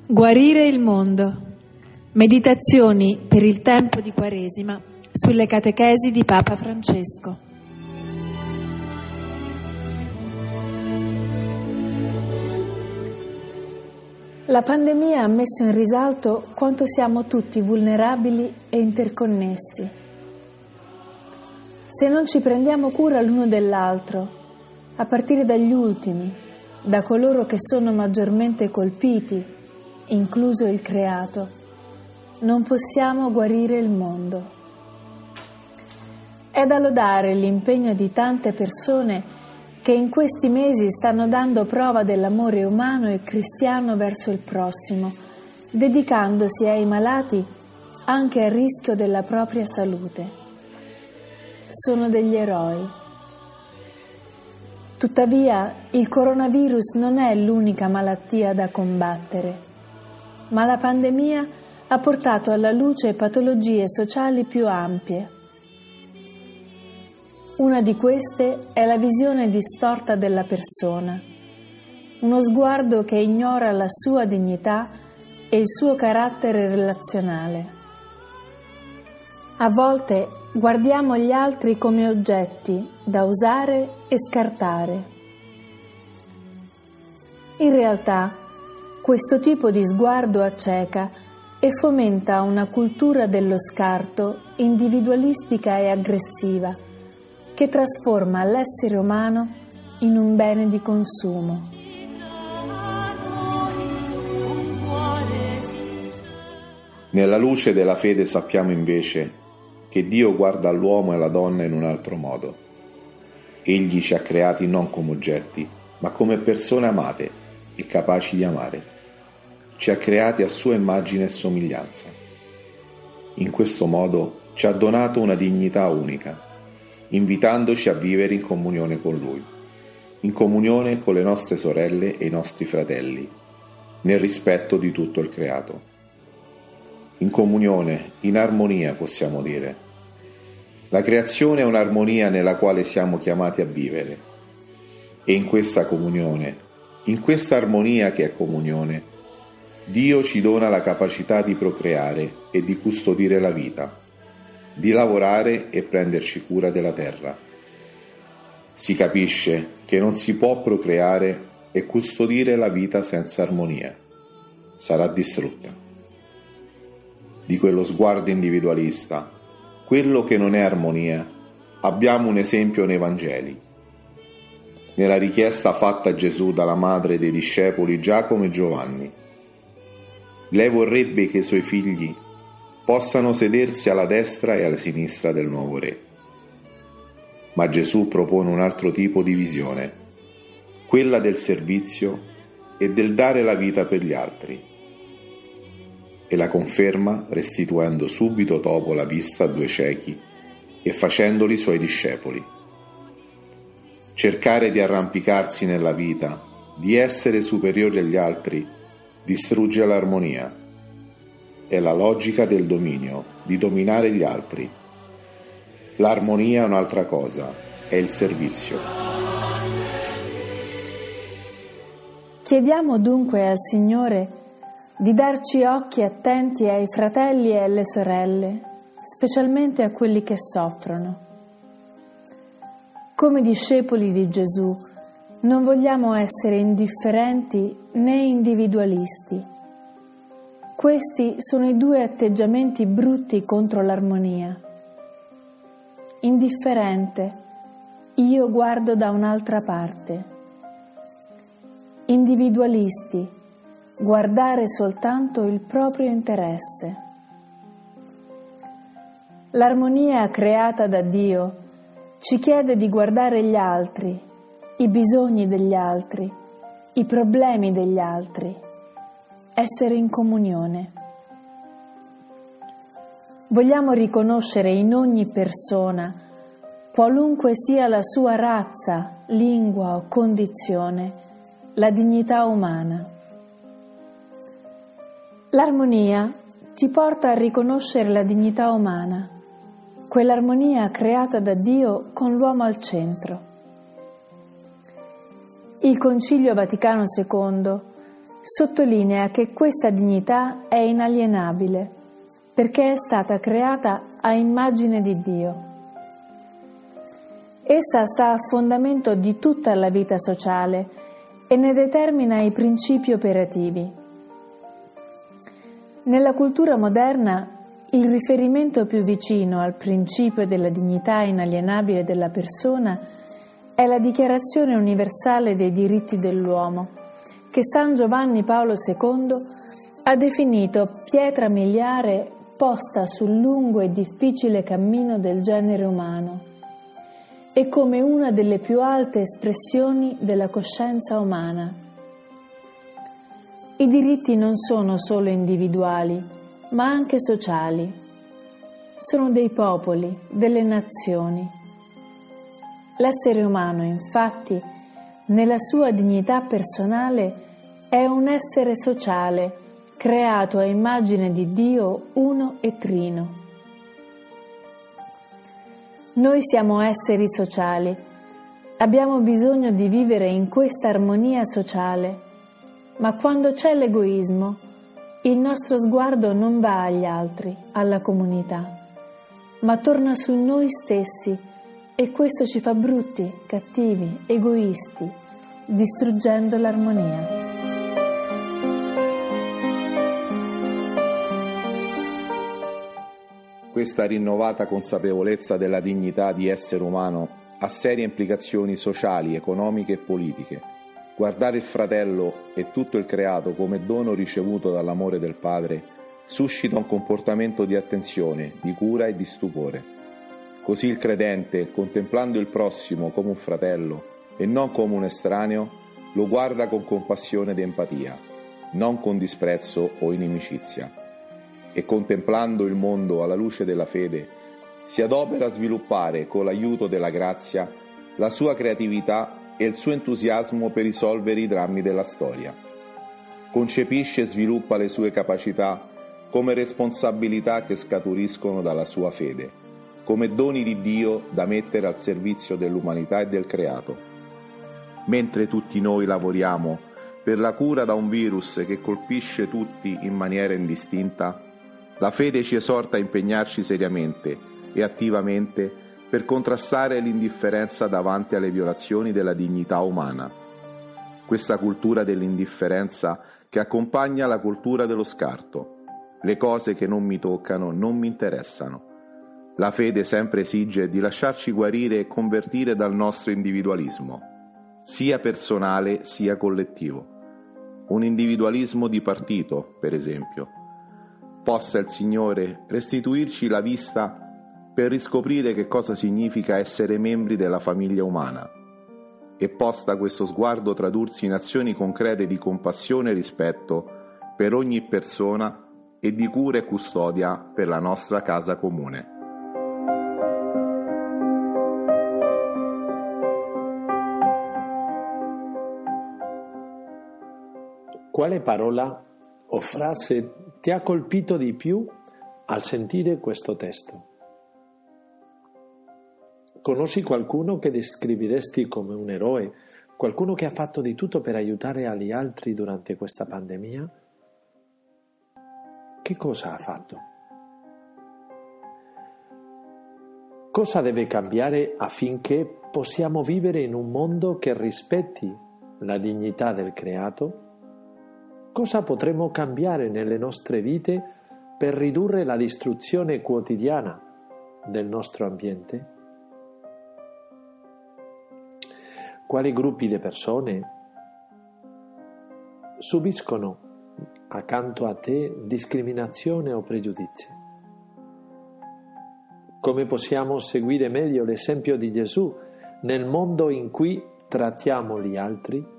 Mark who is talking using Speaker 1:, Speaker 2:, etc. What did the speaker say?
Speaker 1: Guarire il mondo. Meditazioni per il tempo di Quaresima sulle catechesi di Papa Francesco. La pandemia ha messo in risalto quanto siamo tutti vulnerabili e interconnessi. Se non ci prendiamo cura l'uno dell'altro, a partire dagli ultimi, da coloro che sono maggiormente colpiti, incluso il creato, non possiamo guarire il mondo. È da lodare l'impegno di tante persone che in questi mesi stanno dando prova dell'amore umano e cristiano verso il prossimo, dedicandosi ai malati anche a rischio della propria salute. Sono degli eroi. Tuttavia, il coronavirus non è l'unica malattia da combattere, ma la pandemia ha portato alla luce patologie sociali più ampie. Una di queste è la visione distorta della persona, uno sguardo che ignora la sua dignità e il suo carattere relazionale. A volte guardiamo gli altri come oggetti da usare e scartare. In realtà, questo tipo di sguardo acceca e fomenta una cultura dello scarto individualistica e aggressiva che trasforma l'essere umano in un bene di consumo.
Speaker 2: Nella luce della fede sappiamo invece che Dio guarda all'uomo e alla donna in un altro modo. Egli ci ha creati non come oggetti, ma come persone amate e capaci di amare. Ci ha creati a sua immagine e somiglianza. In questo modo ci ha donato una dignità unica, invitandoci a vivere in comunione con Lui, in comunione con le nostre sorelle e i nostri fratelli, nel rispetto di tutto il creato. In comunione, in armonia possiamo dire. La creazione è un'armonia nella quale siamo chiamati a vivere. E in questa comunione, in questa armonia che è comunione, Dio ci dona la capacità di procreare e di custodire la vita, di lavorare e prenderci cura della terra. Si capisce che non si può procreare e custodire la vita senza armonia. Sarà distrutta. Di quello sguardo individualista, quello che non è armonia, abbiamo un esempio nei Vangeli. Nella richiesta fatta a Gesù dalla madre dei discepoli Giacomo e Giovanni. Lei vorrebbe che i suoi figli possano sedersi alla destra e alla sinistra del nuovo re. Ma Gesù propone un altro tipo di visione, quella del servizio e del dare la vita per gli altri. E la conferma restituendo subito dopo la vista a 2 ciechi e facendoli suoi discepoli. Cercare di arrampicarsi nella vita, di essere superiori agli altri, distrugge l'armonia. È la logica del dominio, di dominare gli altri. L'armonia è un'altra cosa, è il servizio.
Speaker 1: Chiediamo dunque al Signore di darci occhi attenti ai fratelli e alle sorelle, specialmente a quelli che soffrono. Come discepoli di Gesù, non vogliamo essere indifferenti né individualisti. Questi sono i 2 atteggiamenti brutti contro l'armonia. Indifferente, io guardo da un'altra parte. Individualisti, guardare soltanto il proprio interesse. L'armonia creata da Dio ci chiede di guardare gli altri, i bisogni degli altri, i problemi degli altri, essere in comunione. Vogliamo riconoscere in ogni persona, qualunque sia la sua razza, lingua o condizione, la dignità umana. L'armonia ci porta a riconoscere la dignità umana, quell'armonia creata da Dio con l'uomo al centro. Il Concilio Vaticano II sottolinea che questa dignità è inalienabile perché è stata creata a immagine di Dio. Essa sta a fondamento di tutta la vita sociale e ne determina i principi operativi. Nella cultura moderna, il riferimento più vicino al principio della dignità inalienabile della persona è la Dichiarazione universale dei diritti dell'uomo, che San Giovanni Paolo II ha definito pietra miliare posta sul lungo e difficile cammino del genere umano e come una delle più alte espressioni della coscienza umana. I diritti non sono solo individuali, ma anche sociali. Sono dei popoli, delle nazioni. L'essere umano, infatti, nella sua dignità personale, è un essere sociale, creato a immagine di Dio uno e trino. Noi siamo esseri sociali, abbiamo bisogno di vivere in questa armonia sociale, ma quando c'è l'egoismo, il nostro sguardo non va agli altri, alla comunità, ma torna su noi stessi e questo ci fa brutti, cattivi, egoisti, distruggendo l'armonia.
Speaker 2: Questa rinnovata consapevolezza della dignità di essere umano ha serie implicazioni sociali, economiche e politiche. Guardare il fratello e tutto il creato come dono ricevuto dall'amore del Padre suscita un comportamento di attenzione, di cura e di stupore. Così il credente, contemplando il prossimo come un fratello e non come un estraneo, lo guarda con compassione ed empatia, non con disprezzo o inimicizia. E contemplando il mondo alla luce della fede, si adopera a sviluppare, con l'aiuto della grazia, la sua creatività e il suo entusiasmo per risolvere i drammi della storia. Concepisce e sviluppa le sue capacità come responsabilità che scaturiscono dalla sua fede, come doni di Dio da mettere al servizio dell'umanità e del creato. Mentre tutti noi lavoriamo per la cura da un virus che colpisce tutti in maniera indistinta, la fede ci esorta a impegnarci seriamente e attivamente per contrastare l'indifferenza davanti alle violazioni della dignità umana. Questa cultura dell'indifferenza che accompagna la cultura dello scarto. Le cose che non mi toccano non mi interessano. La fede sempre esige di lasciarci guarire e convertire dal nostro individualismo, sia personale sia collettivo. Un individualismo di partito, per esempio. Possa il Signore restituirci la vista per riscoprire che cosa significa essere membri della famiglia umana e possa questo sguardo tradursi in azioni concrete di compassione e rispetto per ogni persona e di cura e custodia per la nostra casa comune.
Speaker 3: Quale parola o frase ti ha colpito di più al sentire questo testo? Conosci qualcuno che descriveresti come un eroe, qualcuno che ha fatto di tutto per aiutare gli altri durante questa pandemia? Che cosa ha fatto? Cosa deve cambiare affinché possiamo vivere in un mondo che rispetti la dignità del creato? Cosa potremmo cambiare nelle nostre vite per ridurre la distruzione quotidiana del nostro ambiente? Quali gruppi di persone subiscono accanto a te discriminazione o pregiudizi? Come possiamo seguire meglio l'esempio di Gesù nel mondo in cui trattiamo gli altri?